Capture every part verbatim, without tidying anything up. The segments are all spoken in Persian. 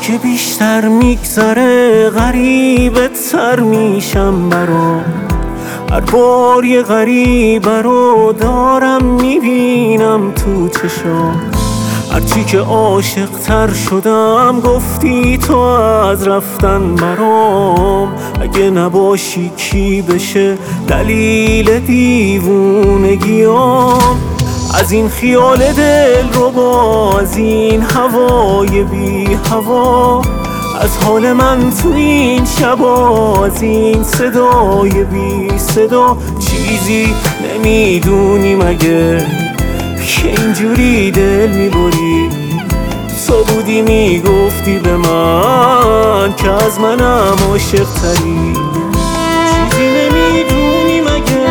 هرچی که بیشتر میگذره غریبه تر میشم برام. هر بار یه غریبه رو دارم میبینم تو چشام. هرچی که عاشق تر شدم گفتی تو از رفتن برام. اگه نباشی کی بشه دلیل دیوونگیام؟ از این خیال دل رو با، از این هوای بی هوا، از حال من تو این شبا، از این صدای بی صدا. چیزی نمیدونی مگه که اینجوری دل میبری؟ تو بودی میگفتی به من که از منم عاشق تری. چیزی نمیدونی مگه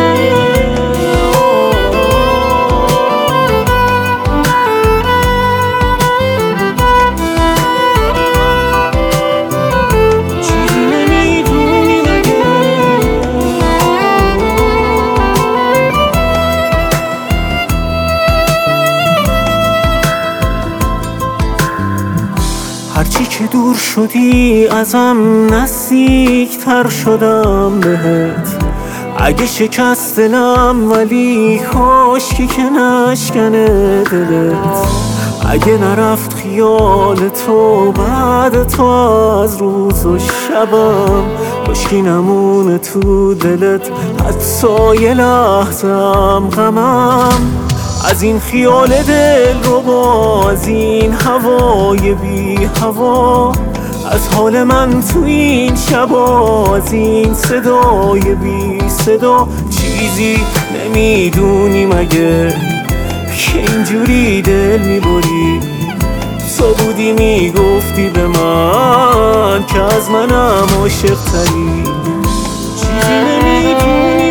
هرچی که دور شدی ازم نزدیک تر شدم بهت. اگه شکست دلم ولی کاشکی که نشکنه دلت. اگه نرفت خیال تو بعد تو از روز و شبم، کاشکی نمونه تو دلت حتی یه لحظم غمم. از این خیال دل رو با، از این هوای بی هوا، از حال من تو این شبا، از این صدای بی صدا. چیزی نمیدونی مگه که اینجوری دل میبری؟ تو بودی میگفتی به من که از منم عاشق تری. چیزی نمیدونی